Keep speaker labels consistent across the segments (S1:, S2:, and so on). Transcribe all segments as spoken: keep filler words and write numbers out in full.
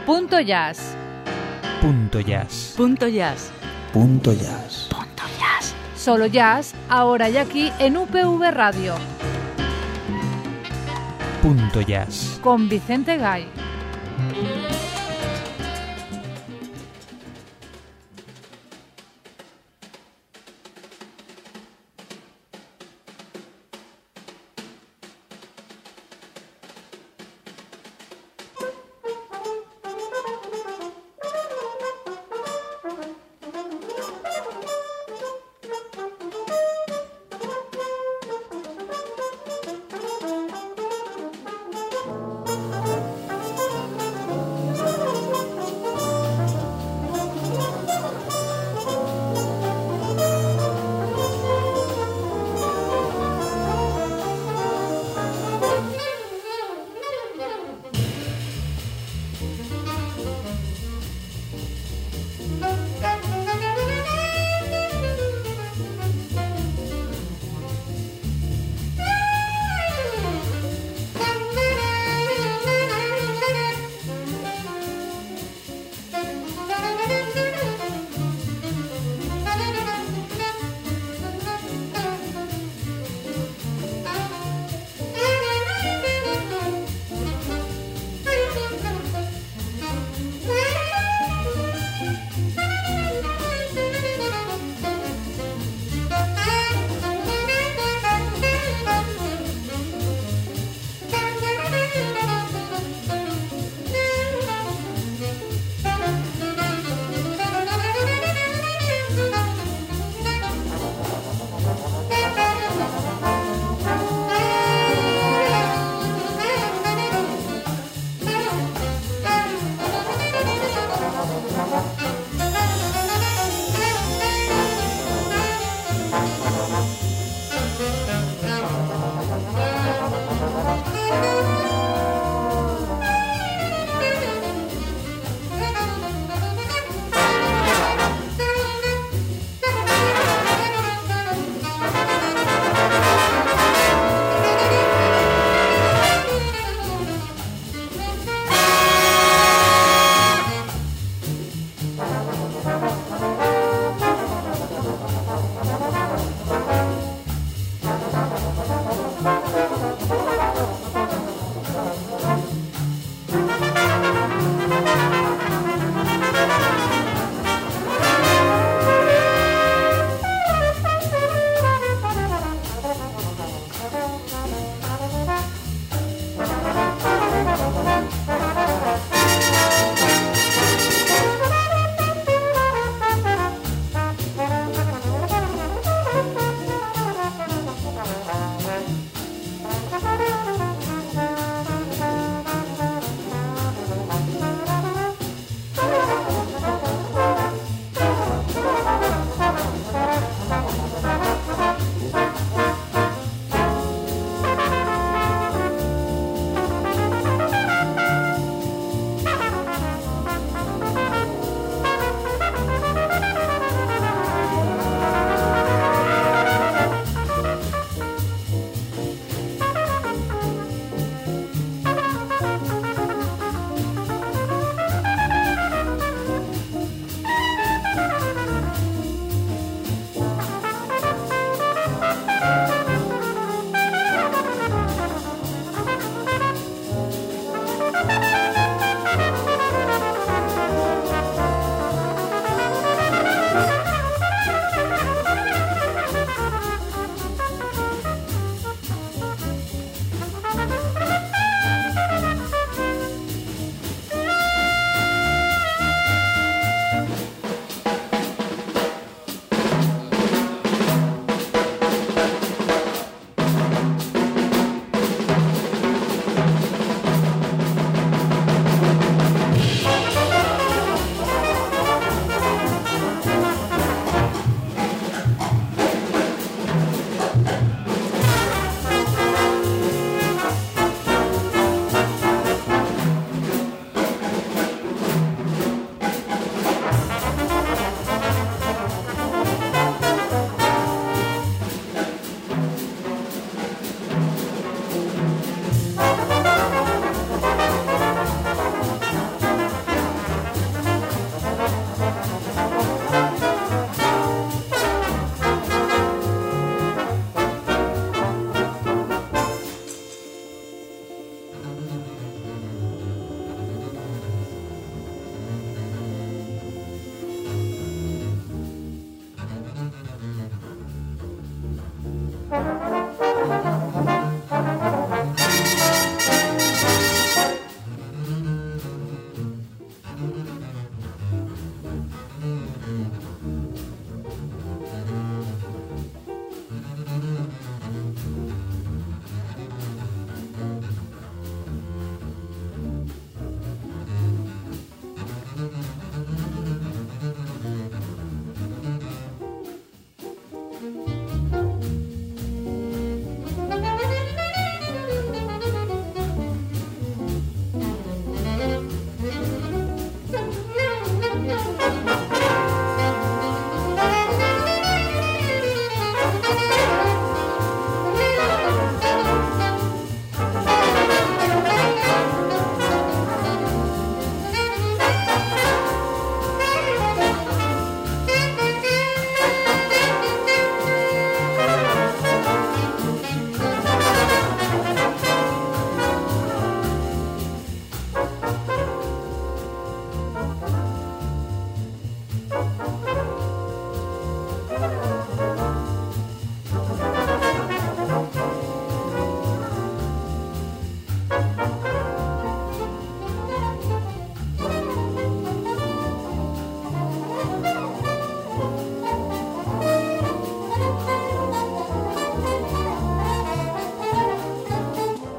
S1: Punto Jazz.
S2: Punto Jazz.
S3: Punto Jazz.
S4: Punto Jazz.
S3: Punto Jazz.
S1: Solo jazz, ahora y aquí en U P V Radio.
S2: Punto Jazz.
S1: Con Vicente Gay.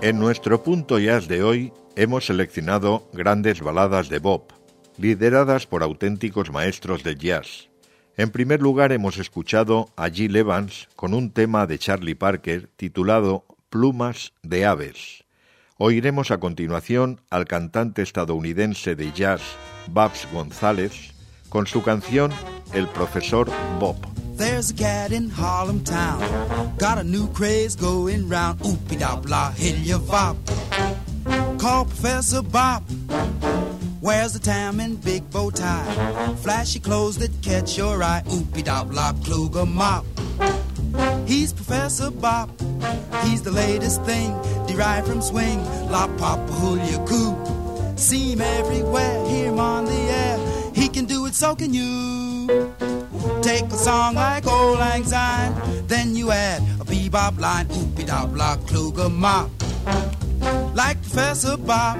S3: En nuestro punto jazz de hoy hemos seleccionado grandes baladas de bop, lideradas por auténticos maestros del jazz. En primer lugar hemos escuchado a Gil Evans con un tema de Charlie Parker titulado Plumas de Aves. Oiremos a continuación al cantante estadounidense de jazz Babs González con su canción El Profesor Bob.
S4: There's a cat in Harlem town, got a new craze going round, oopie-da-blah, hilly-vop, called Professor Bob. Wears a tam and big bow tie, flashy clothes that catch your eye, oopie-da-blah, Kluger mop. He's Professor Bob, he's the latest thing, derived from swing, la papa hula coo. See him everywhere, hear him on the air, he can do it, so can you. Take a song like Old Lang Syne, then you add a bebop line, oopie-da-blah, Kluger mop, like Professor Bob.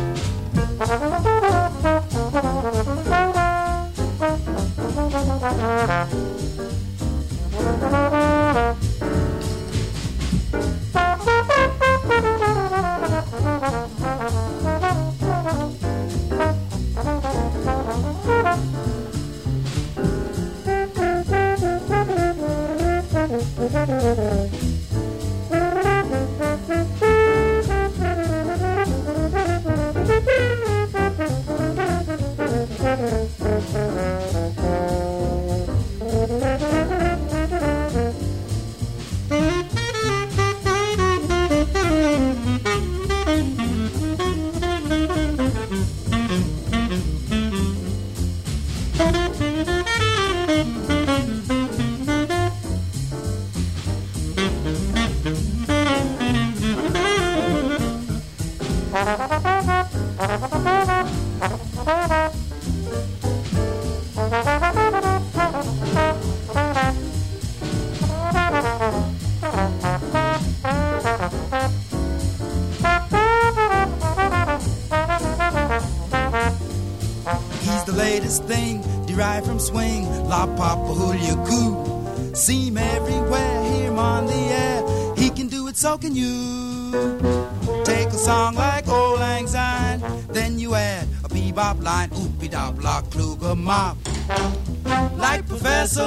S4: Thing derived from swing, la papa hula coo. See him everywhere, hear him on the air, he can do it, so can you. Take a song like Old Lang Syne, then you add a bebop line, oopie-da-blah, Kluger mop, like Professor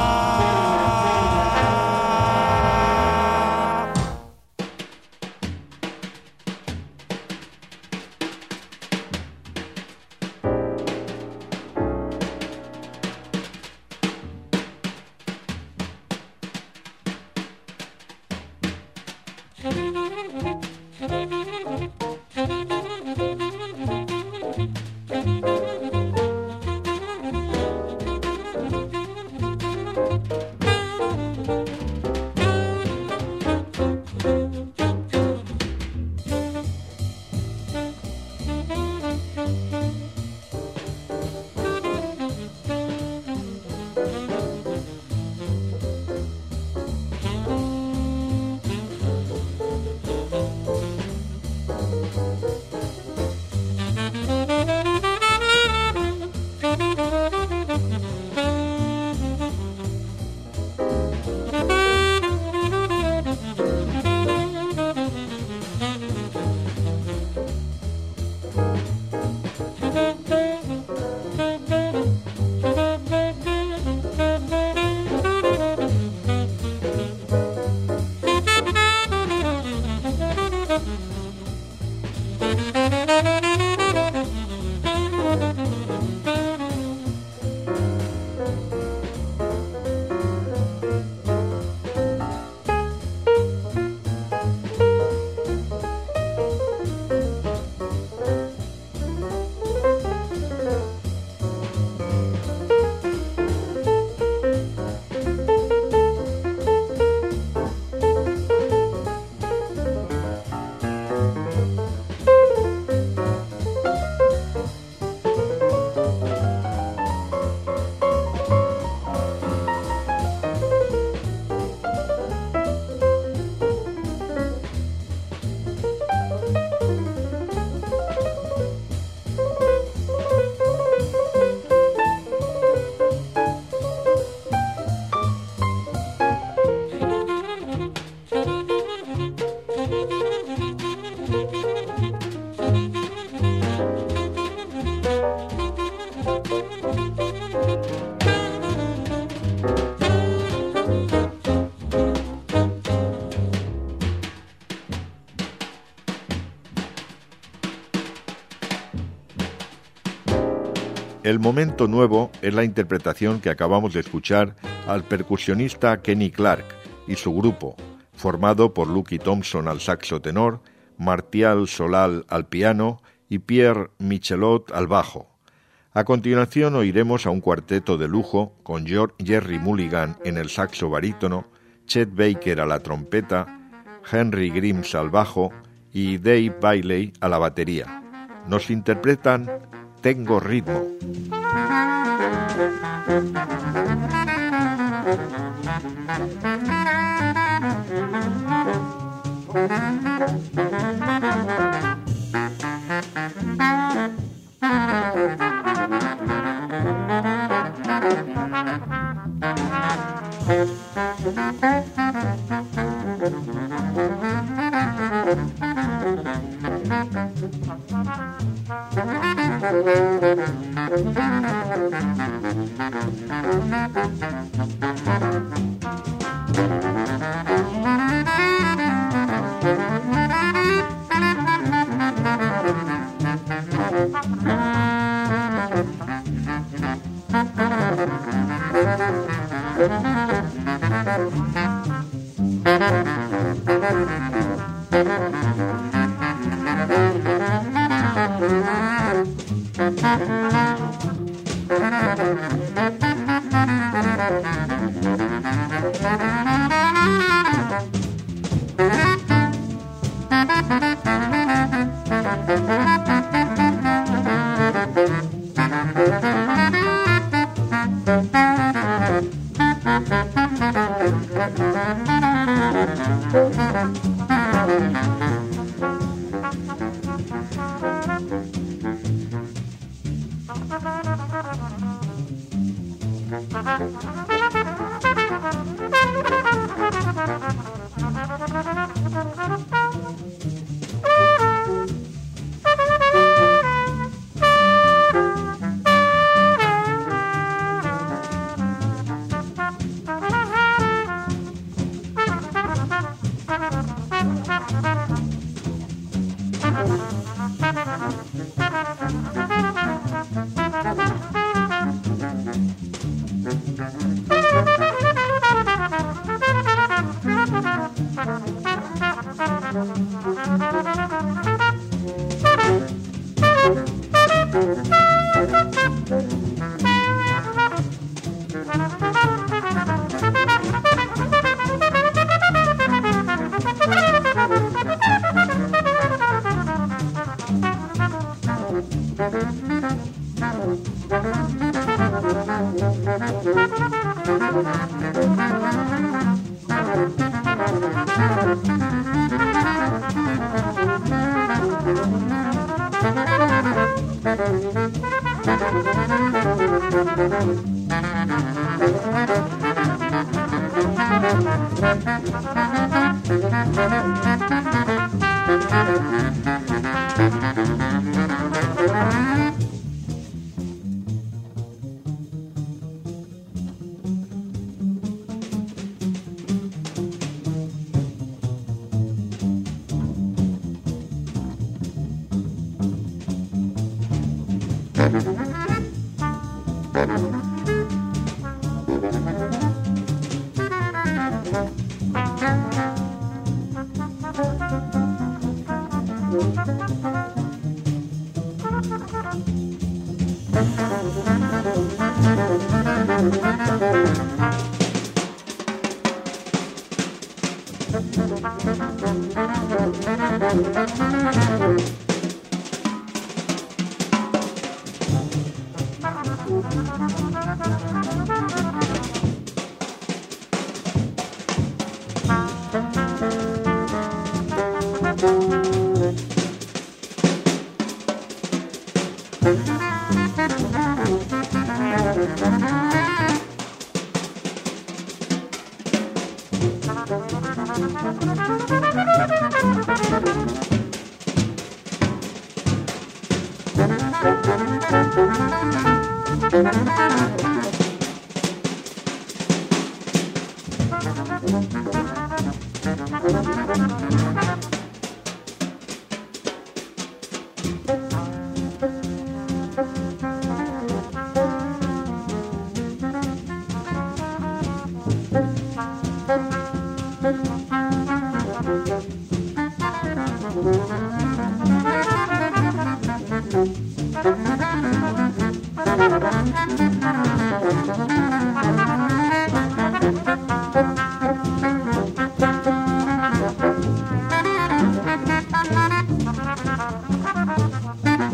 S4: Bob.
S3: El momento nuevo es la interpretación que acabamos de escuchar al percusionista Kenny Clark y su grupo, formado por Lucky Thompson al saxo tenor, Martial Solal al piano y Pierre Michelot al bajo. A continuación oiremos a un cuarteto de lujo con George Jerry Mulligan en el saxo barítono, Chet Baker a la trompeta, Henry Grimes al bajo y Dave Bailey a la batería. Nos interpretan Tengo ritmo.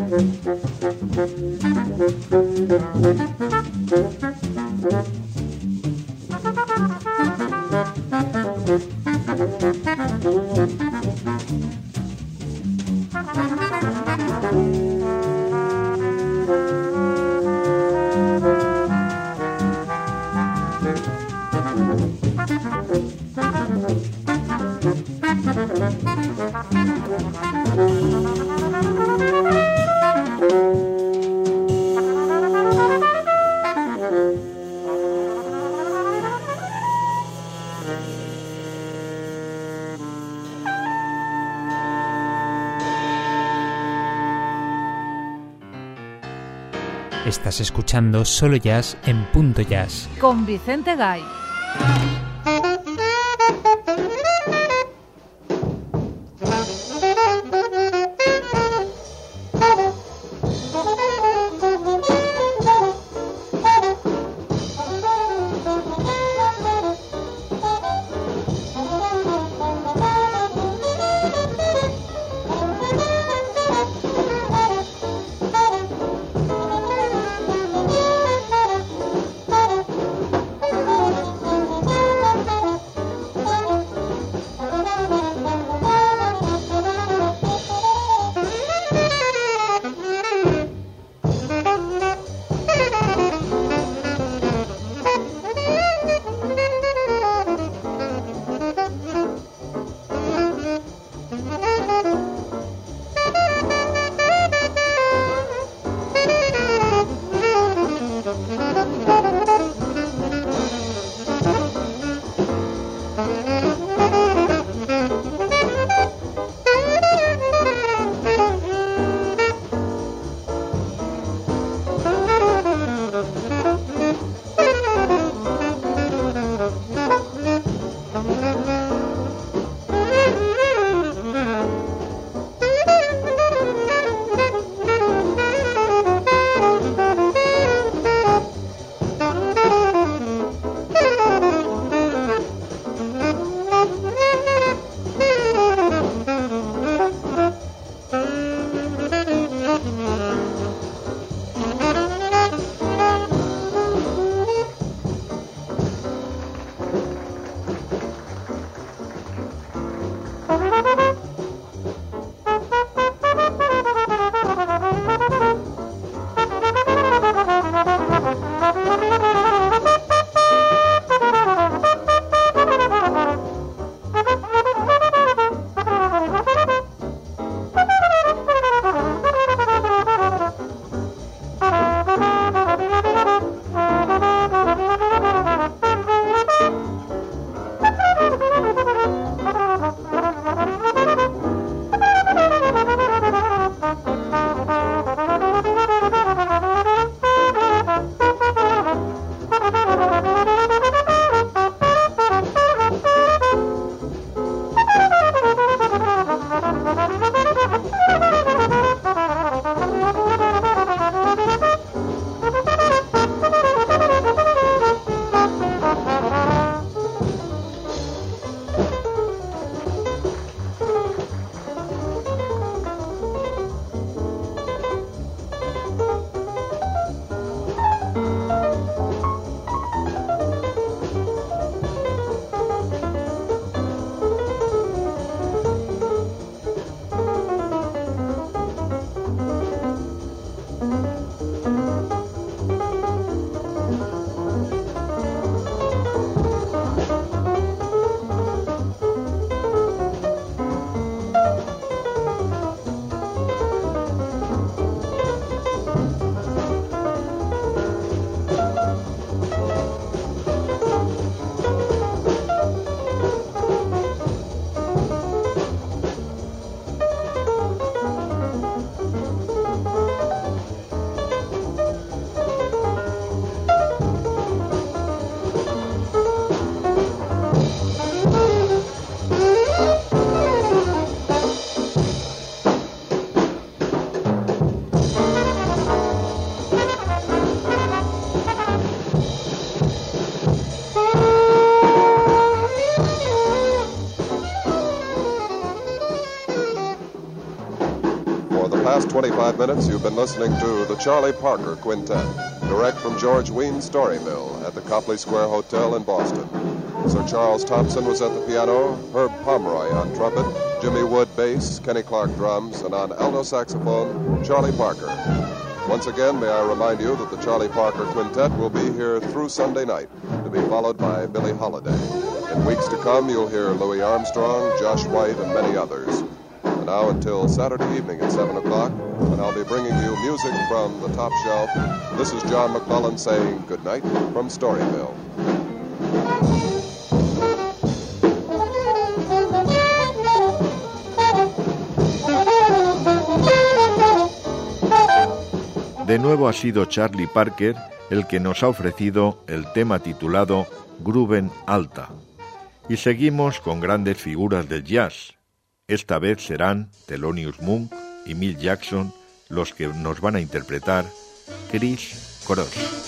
S2: Estás escuchando Solo Jazz en Punto Jazz
S1: con Vicente Gay.
S5: minutes, you've been listening to the Charlie Parker Quintet, direct from George Weins' Story Mill at the Copley Square Hotel in Boston. Sir Charles Thompson was at the piano, Herb Pomeroy on trumpet, Jimmy Wood bass, Kenny Clark drums, and on alto saxophone, Charlie Parker. Once again, may I remind you that the Charlie Parker Quintet will be here through Sunday night, to be followed by Billie Holiday. In weeks to come, you'll hear Louis Armstrong, Josh White, and many others. And now until Saturday evening at seven o'clock, when I'll be bringing you music from the top shelf, this is John McClellan saying good night from Storyville.
S3: De nuevo ha sido Charlie Parker el que nos ha ofrecido el tema titulado Gruben Alta. Y seguimos con grandes figuras del jazz. Esta vez serán Thelonious Monk y Milt Jackson los que nos van a interpretar Criss Cross.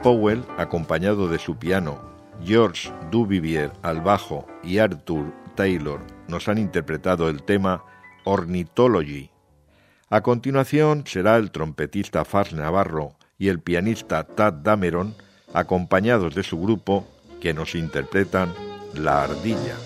S3: Powell, acompañado de su piano, George Duvivier al bajo y Arthur Taylor nos han interpretado el tema Ornithology. A continuación será el trompetista Faz Navarro y el pianista Tad Dameron, acompañados de su grupo, que nos interpretan La Ardilla.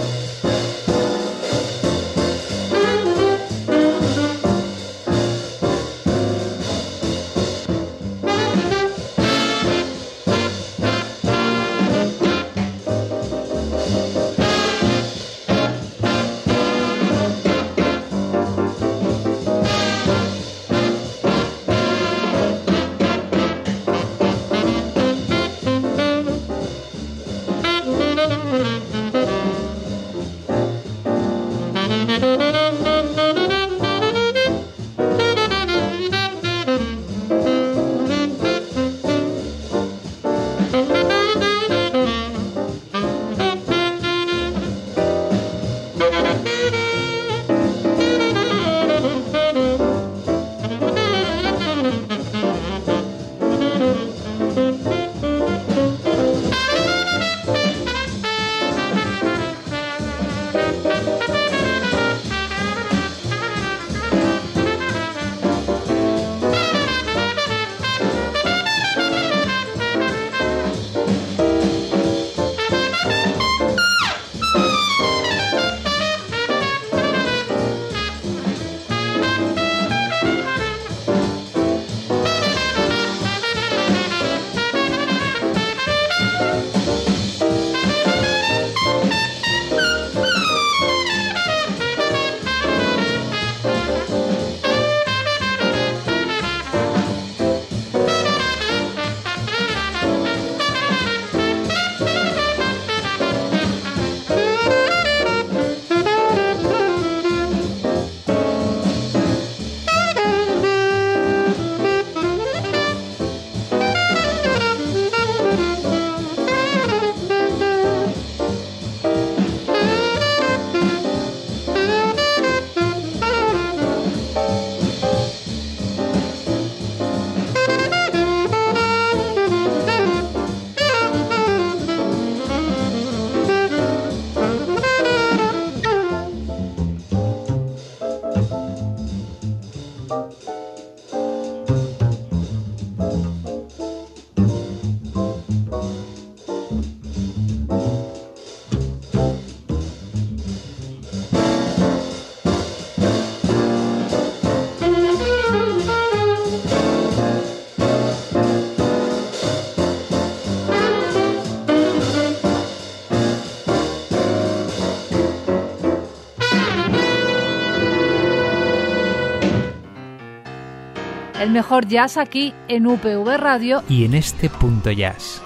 S1: El mejor jazz aquí en U P V Radio
S2: y en este punto jazz.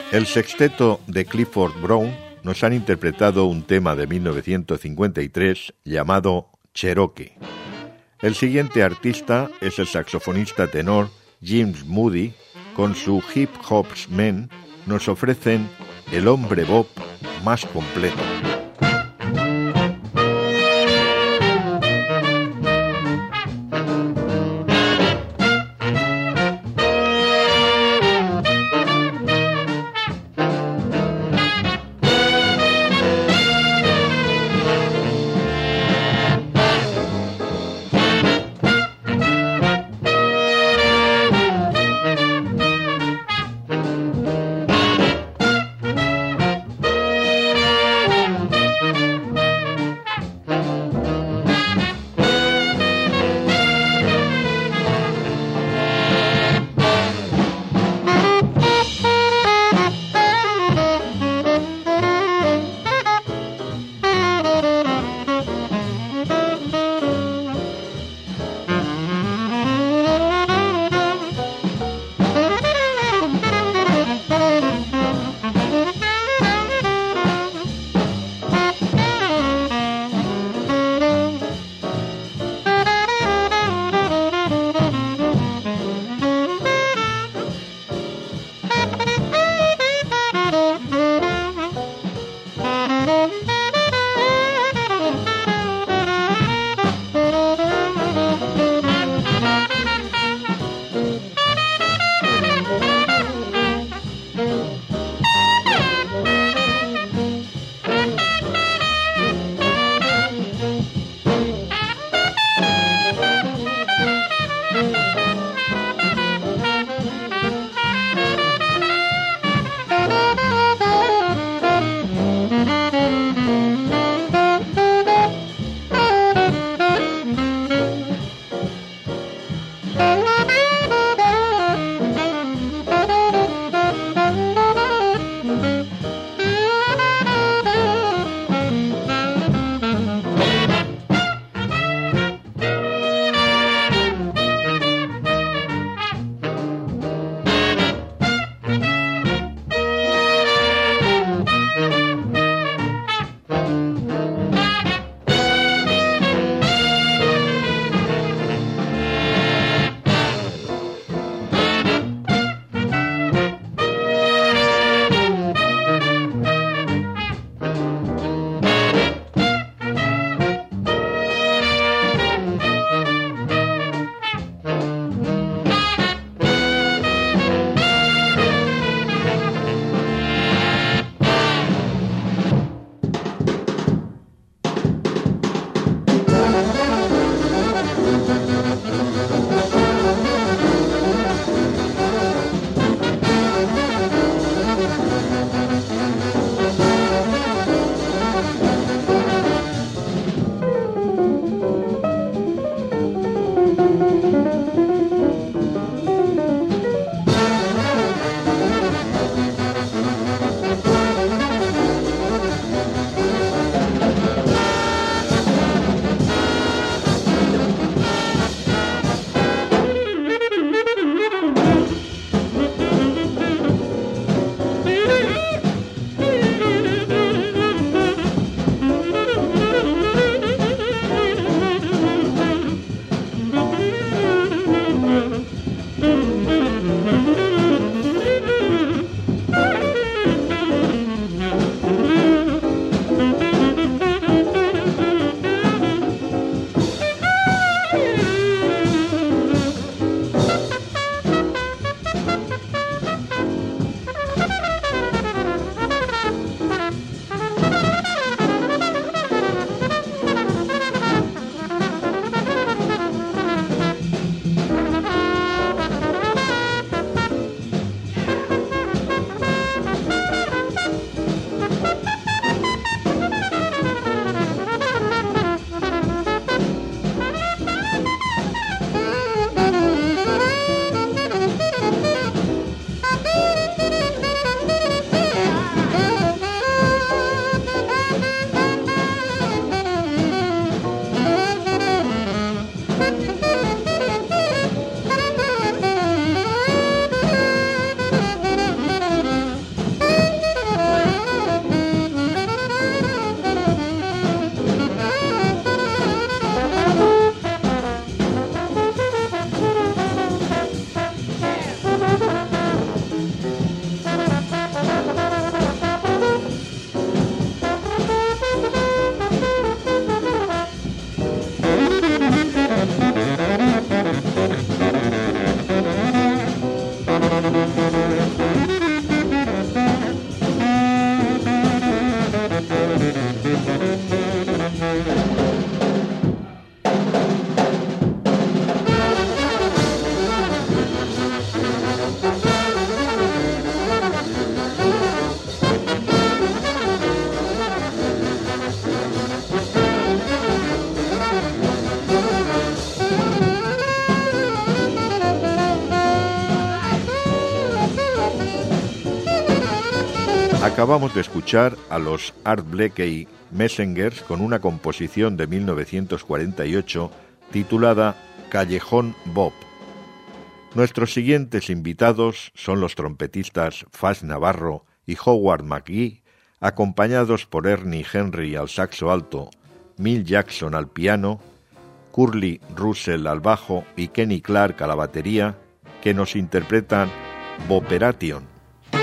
S3: El sexteto de Clifford Brown nos han interpretado un tema de mil novecientos cincuenta y tres llamado Cherokee. El siguiente artista es el saxofonista tenor James Moody. Con su Hip Hop's Men nos ofrecen el hombre bop más completo. Acabamos de escuchar a los Art Blakey Messengers con una composición de mil novecientos cuarenta y ocho titulada Callejón Bob. Nuestros siguientes invitados son los trompetistas Faz Navarro y Howard McGhee, acompañados por Ernie Henry al saxo alto, Milt Jackson al piano, Curly Russell al bajo y Kenny Clark a la batería, que nos interpretan Boperation.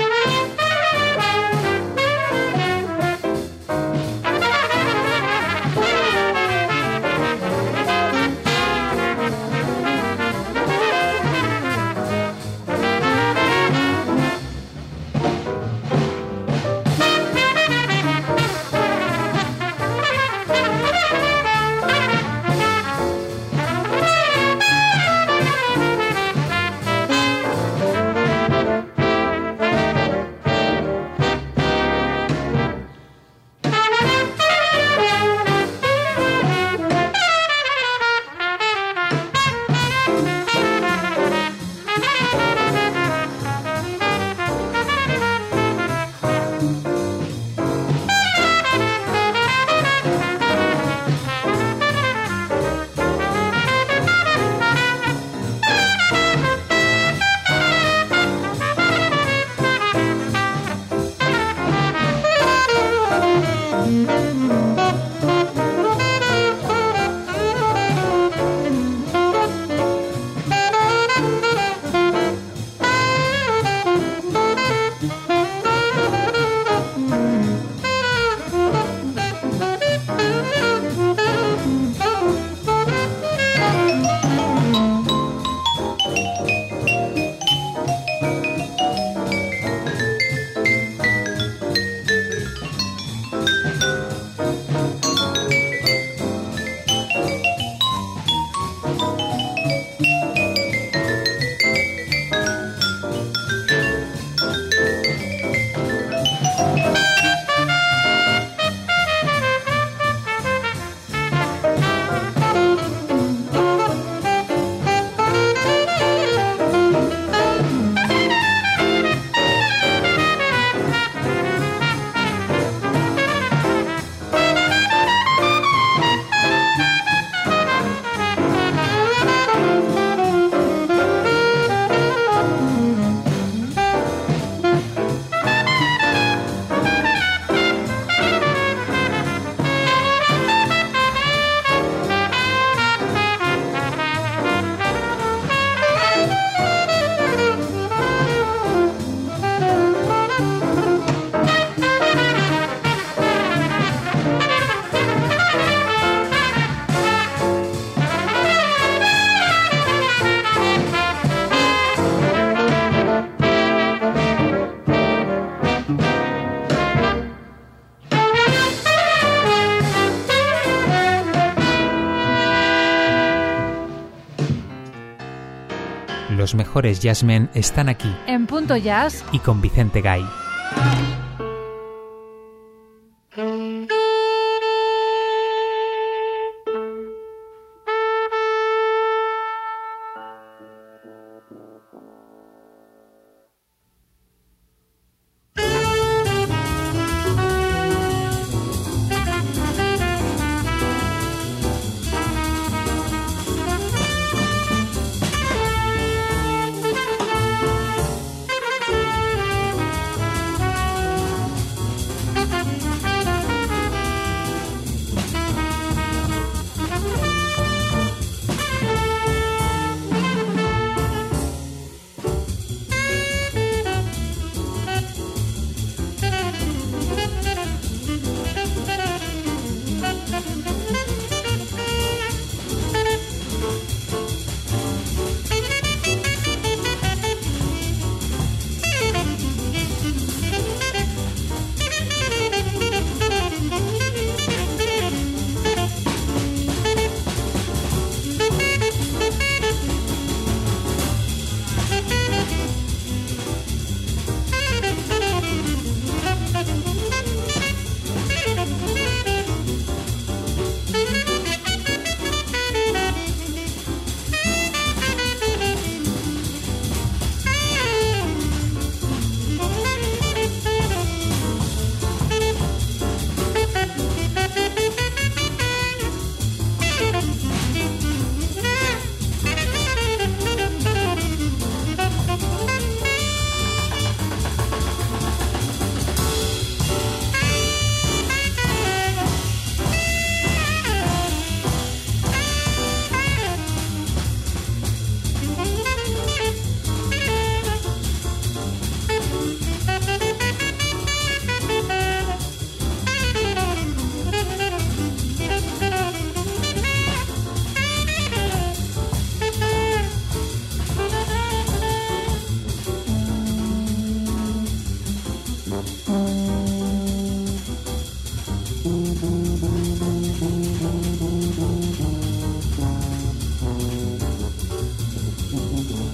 S2: Los mejores jazzmen están aquí.
S1: En Punto Jazz.
S2: Y con Vicente Gay.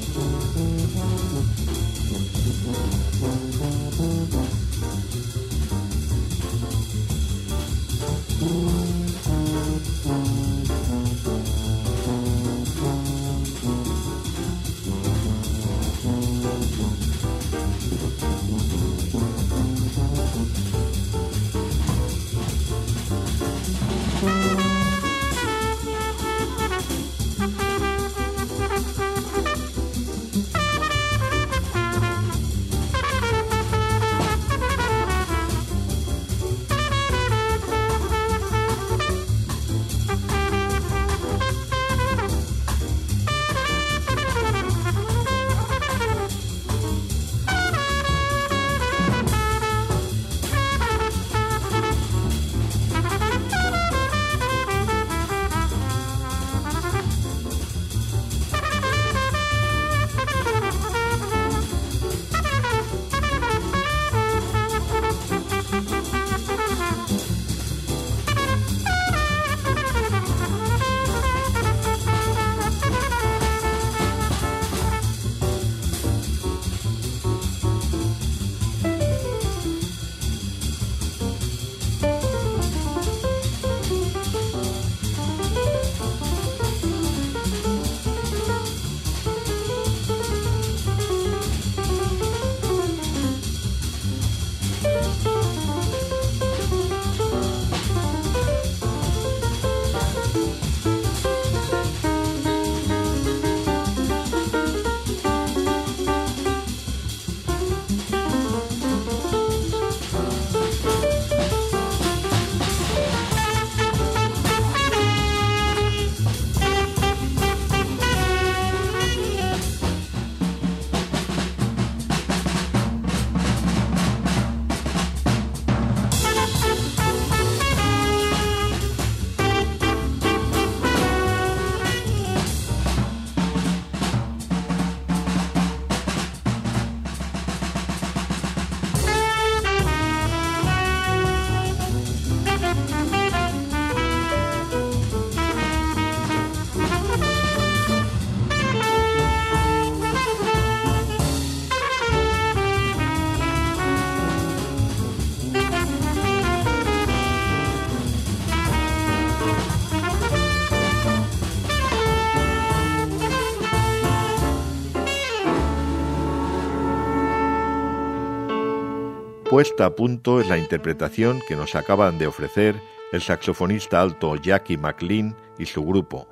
S3: Puesta a punto es la interpretación que nos acaban de ofrecer el saxofonista alto Jackie McLean y su grupo.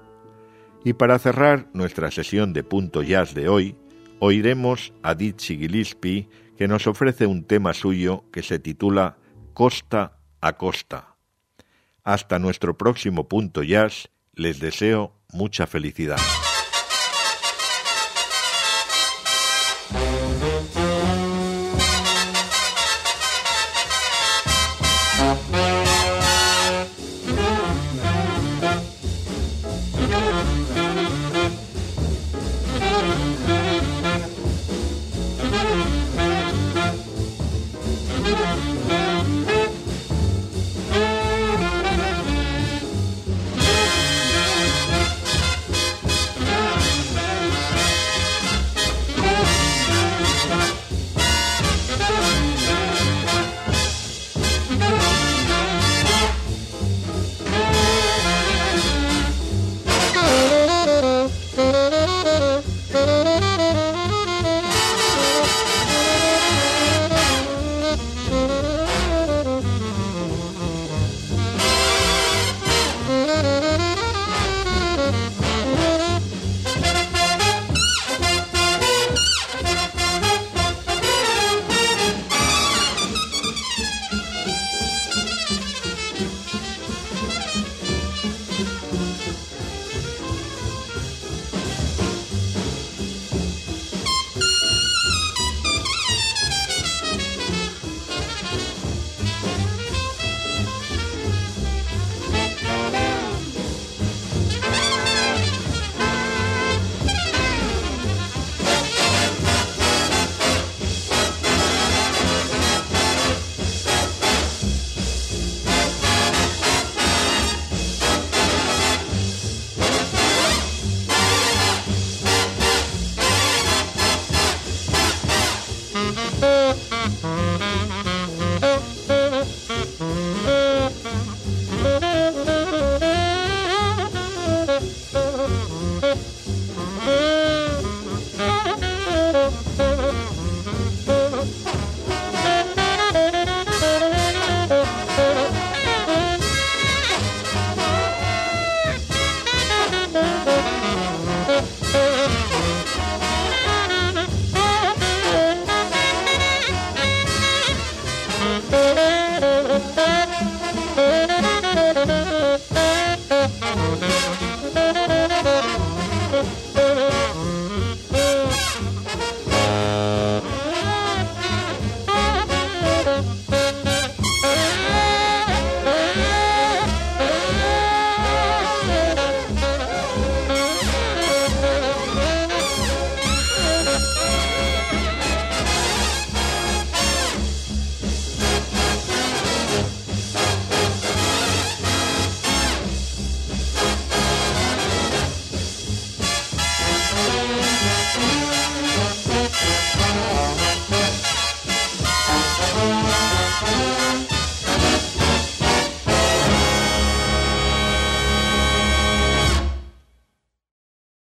S3: Y para cerrar nuestra sesión de Punto Jazz de hoy, oiremos a Dizzy Gillespie, que nos ofrece un tema suyo que se titula Costa a Costa. Hasta nuestro próximo Punto Jazz, les deseo mucha felicidad.